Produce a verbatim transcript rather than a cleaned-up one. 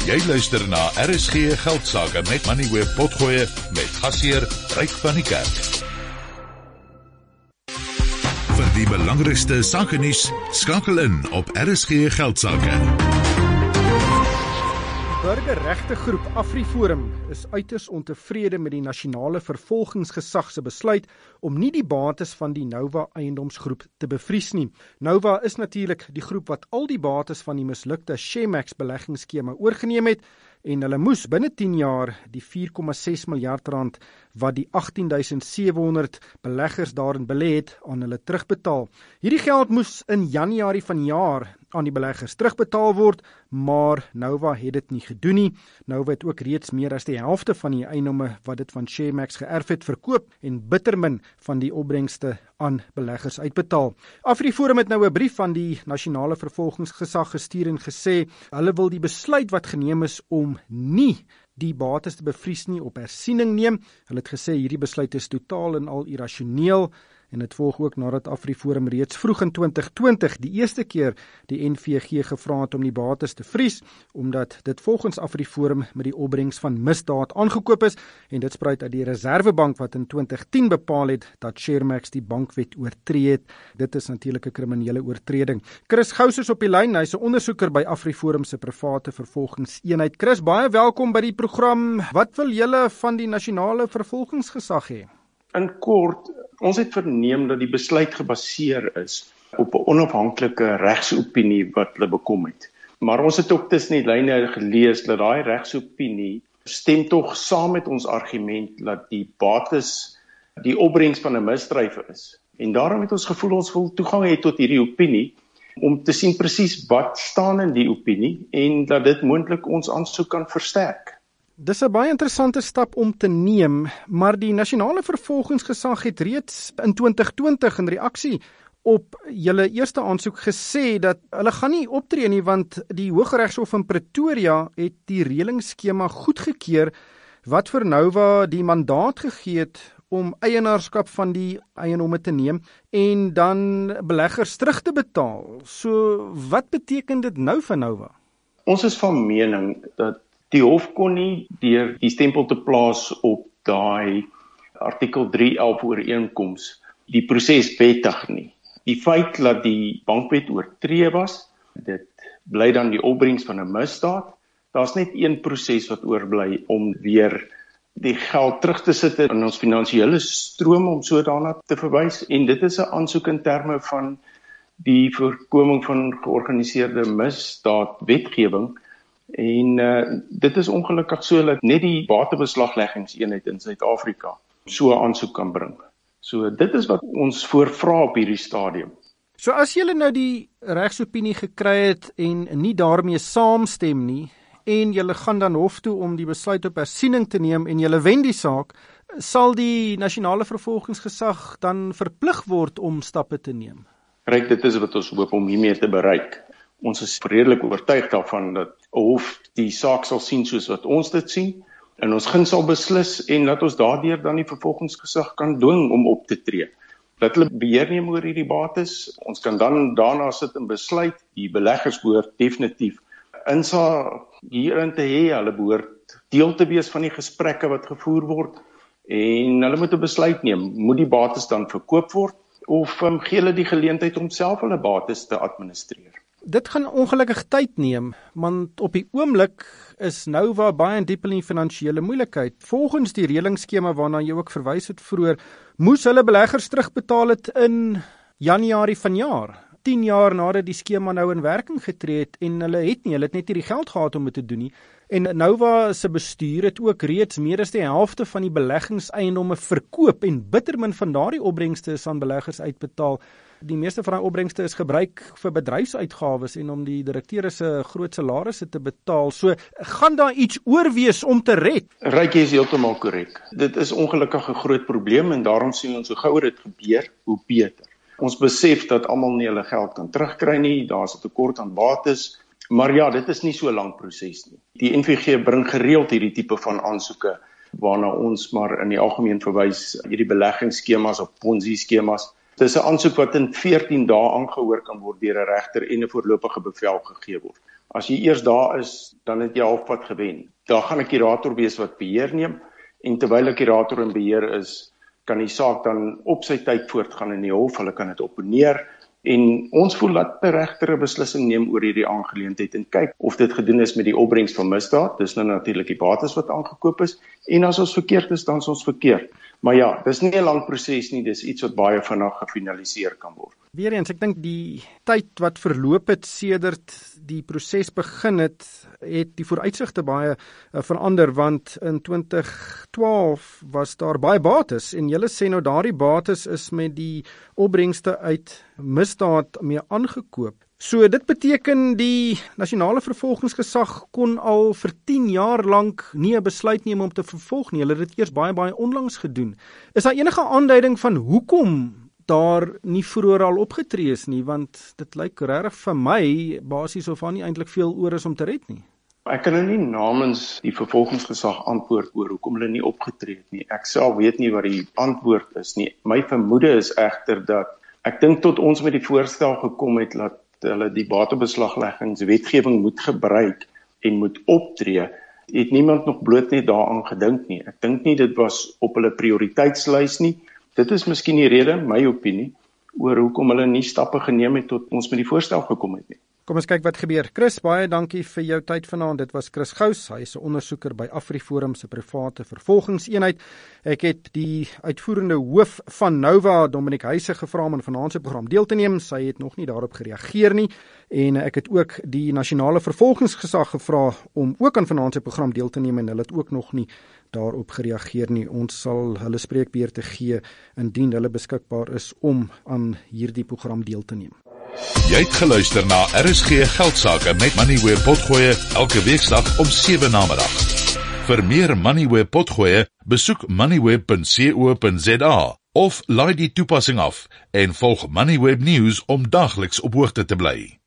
Jy luister na R S G Geldsaake met Moneyweb Potgoe met gasheer Ryk van die Kerk. Vir die belangrikste sake nuus, skakel in op R S G Geldsaake. Die burgerregtegroep AfriForum is uiters ontevrede met die nasionale vervolgingsgesag se besluit om nie die bates van die Nova eiendomsgroep te bevries nie. Nova is natuurlik die groep wat al die bates van die mislukte Shemax beleggingsskema oorgeneem het en hulle moes binne tien jaar die vier komma ses miljard rand wat die agttien duisend sewe honderd beleggers daarin belê het aan hulle terugbetaal. Hierdie geld moes in Januarie vanjaar aan die beleggers terugbetaal word, maar Nova het dit nie gedoen nie. Nova het ook reeds meer as die helfte van die eiendomme wat dit van Shemax geërf het verkoop en bittermin van die opbrengste aan beleggers uitbetaal. AfriForum het nou 'n brief van die nasionale vervolgingsgesag gestuur en gesê hulle wil die besluit wat geneem is om nie die bates te bevries nie op hersiening neem. Hulle het gesê hierdie besluit is totaal en al irrasioneel en dit volg ook nadat AfriForum reeds vroeg in twintig twintig die eerste keer die N V G gevra het om die bates te vries, omdat dit volgens AfriForum met die opbrengs van misdaad aangekoop is en dit spruit uit die Reservebank wat in twintig tien bepaal het dat Shemax die bankwet oortree het. Dit is natuurlik 'n kriminele oortreding. Chris Gous is op die lyn, hy's 'n ondersoeker by AfriForum se private vervolgingseenheid. Chris, baie welkom by die program. Wat wil julle van die nasionale vervolgingsgesag hê? In kort, ons het verneem dat die besluit gebaseer is op 'n onafhanklike regsopinie wat hulle bekom het. Maar ons het ook tussen die lyne gelees dat daai regsopinie stem tog saam met ons argument dat die bates die opbrengs van 'n misdryf is. En daarom het ons gevoel ons wil toegang hê tot hierdie opinie om te sien presies wat staan in die opinie en dat dit moontlik ons aansoek kan versterk. Dis 'n baie interessante stap om te neem, maar die nasionale vervolgingsgesag het reeds in twintig twintig in reaksie op julle eerste aansoek gesê dat hulle gaan nie optree nie want die Hooggeregshof in Pretoria het die reëlingsskema goedgekeur wat vir Nova die mandaat gegee het om eienaarskap van die eiendomme te neem en dan beleggers terug te betaal. So wat beteken dit nou vir Nova? Ons is van mening dat die hof kon nie deur die stempel te plaas op daai artikel drie elf ooreenkoms die proses wettig nie. Die feit dat die bankwet oortree was, dit bly dan die opbrengs van 'n misdaad. Daar's net een proses wat oorbly om weer die geld terug te sit in ons finansiële stroom om so daarna te verwys en dit is 'n aansoek in terme van die voorkoming van georganiseerde misdaad wetgewing. En uh, dit is ongelukkig so dat net die batebeslagleggingseenheid in Suid-Afrika so 'n aansoek kan bring. So dit is wat ons voorvra op hierdie stadium. So as julle nou die regsopinie gekry het en nie daarmee saamstem nie en julle gaan dan hof toe om die besluit op hersiening te neem en julle wen die saak, sal die nasionale vervolgingsgesag dan verplig word om stappe te neem? Ryk, dit is wat ons hoop om hiermee te bereik. Ons is redelik oortuig daarvan dat 'n hof die saak sal sien soos wat ons dit sien en ons gun sal beslis en dat ons daardeur dan die vervolgingsgesag kan dwing om op te tree. Dat hulle beheer neem oor hierdie bates, ons kan dan daarna sit en besluit, die beleggers behoort definitief insa hierin te hê, hulle behoort deel te wees van die gesprekke wat gevoer word en hulle moet 'n besluit neem, moet die bates dan verkoop word of um, gee hulle die geleentheid om self hulle bates te administreer. Dit gaan ongelukkig tyd neem, want op die oomblik is Nova baie diep in die finansiële moeilikheid. Volgens die reëlingsskema waarna jy ook verwys het vroeër, moes hulle beleggers terugbetaal het in Januarie vanjaar, tien jaar nadat die skema nou in werking getree het en hulle het nie, hulle het net nie die geld gehad om dit te doen nie. En Nova se bestuur het ook reeds meer as die helfte van die beleggingseiendomme verkoop en bittermin van daardie opbrengste is aan beleggers uitbetaal. Die meeste van die opbrengste is gebruik vir bedryfsuitgawes en om die direkteure se groot salarisse te betaal. So gaan daar iets oorwees om te red? Ryk, jy is heeltemal korrek. Dit is ongelukkig 'n groot probleem en daarom sien ons hoe gouer dit gebeur, hoe beter. Ons besef dat almal nie hulle geld kan terugkry nie, daar's 'n tekort aan bates, maar ja, dit is nie so 'n lang proses nie. Die N V G bring gereeld hierdie tipe van aansoeke waarna ons maar in die algemeen verwys, hierdie beleggingsskemas of Ponzi-skemas. Dit is 'n aansoek wat in veertien dae aangehoor kan word deur 'n regter en 'n voorlopige bevel gegee word. As jy eers daar is, dan het jy halfpad gewen. Daar gaan 'n kurator wees wat beheer neem, en terwyl 'n kurator in beheer is, kan die saak dan op sy tyd voortgaan in die hof, hulle kan dit opponeer, en ons voel dat 'n regter 'n beslissing neem oor hierdie aangeleentheid en kyk of dit gedoen is met die opbrengs van misdaad, dis nou natuurlik die bates wat aangekoop is, en as ons verkeerd is, dan is ons verkeerd. Maar ja, dis nie 'n lang proses nie, dis iets wat baie vinnig gefinaliseer kan word. Weereens, ek dink die tyd wat verloop het sedert die proses begin het, het die vooruitsigte baie uh, verander, want in twintig twaalf was daar baie bates, en julle sê nou daardie bates is met die opbrengste uit misdaad mee aangekoop. So dit beteken die nasionale vervolgingsgesag kon al vir tien jaar lank nie 'n besluit neem om te vervolg nie. Hulle het dit eers baie baie onlangs gedoen. Is daar enige aanduiding van hoekom daar nie vroeër al opgetree is nie, want dit lyk regtig vir my basies of daar nie eintlik veel oor is om te red nie. Ek kan nou nie namens die vervolgingsgesag antwoord oor hoekom hulle nie opgetree het nie. Ek self weet nie wat die antwoord is nie. My vermoede is egter dat ek dink tot ons met die voorstel gekom het dat hulle die batebeslagleggingswetgewing moet gebruik en moet optree, het niemand nog bloot net daaraan gedink nie. Ek dink nie dit was op hulle prioriteitslys nie. Dit is miskien die rede, my opinie, oor hoekom hulle nie stappe geneem het tot ons met die voorstel gekom het nie. Kom ons kyk wat gebeur. Chris, baie dankie vir jou tyd vanaand. Dit was Chris Gous, hy is 'n ondersoeker by AfriForum se private vervolgingseenheid. Ek het die uitvoerende hoof van Nova, Dominic Huise, gevra om aan vanaand se program deel te neem. Sy het nog nie daarop gereageer nie. En ek het ook die nasionale vervolgingsgesag gevra om ook aan vanaand se program deel te neem, en hulle het ook nog nie daarop gereageer nie. Ons sal hulle spreekbeurte gee indien hulle beskikbaar is om aan hierdie program deel te neem. Jy het geluister na R S G Geldsaake met Moneyweb Potgoe elke weeksdag om sewe namiddag. Vir meer Moneyweb Potgoe, besoek moneyweb punt co punt za of laai die toepassing af en volg Moneyweb News om daagliks op hoogte te bly.